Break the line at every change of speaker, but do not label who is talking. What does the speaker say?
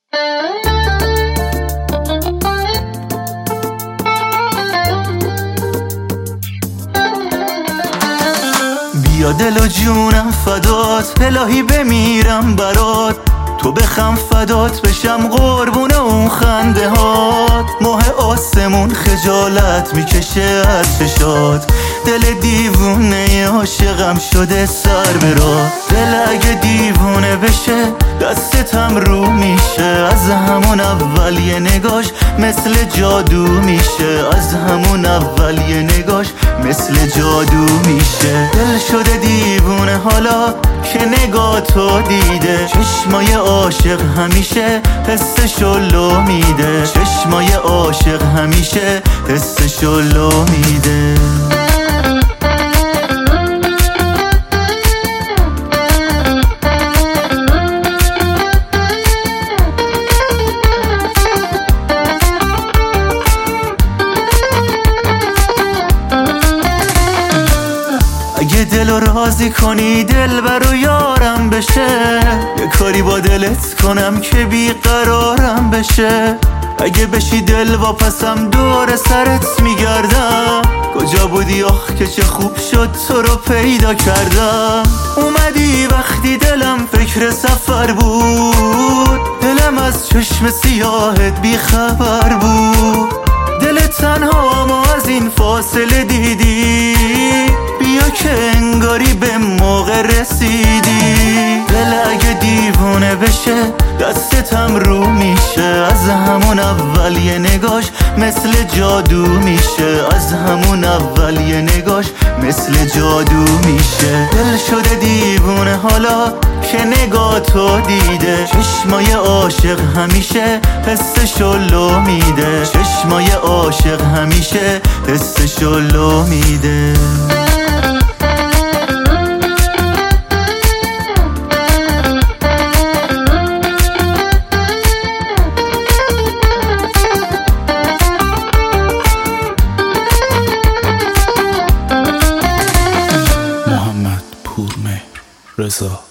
بیا دل و جونم فدات، الهی بمیرم برات، تو بخم فدات بشم قربون اون خنده هات. ماه آسمون خجالت میکشه از چشات، دل دیوونه عاشقم شده سر برا. دل اگه دیوونه بشه دستتم رو میشه، از همون اول یه نگاش مثل جادو میشه، از همون اول یه نگاش مثل جادو میشه. دل شده دیوونه حالا که نگاه تو دیده، چشمای عاشق همیشه حسشو لو میده، چشمای عاشق همیشه حسشو لو میده. اگه دلو راضی کنی دلبر و یارم بشه، یه کاری با دلت کنم که بیقرارم بشه. اگه بشی دل واپسم دور سرت میگردم، کجا بودی آخ که چه خوب شد تو رو پیدا کردم. اومدی وقتی دلم فکر سفر بود، دلم از چشم سیاهت بیخبر بود. دل تنها ما از این فاصله دیدی، بیا که انگاری به موقع رسیدی. دل اگه دیوونه بشه دستتم رو میشه، از همون اول یه نگاش مثل جادو میشه، از همون اول یه نگاش مثل جادو میشه. دل شده دیوونه حالا که نگاه تو دیده، چشمای عاشق همیشه حسشو لو میده، چشمای عاشق همیشه حسشو لو میده.
محمد پورمهر رضا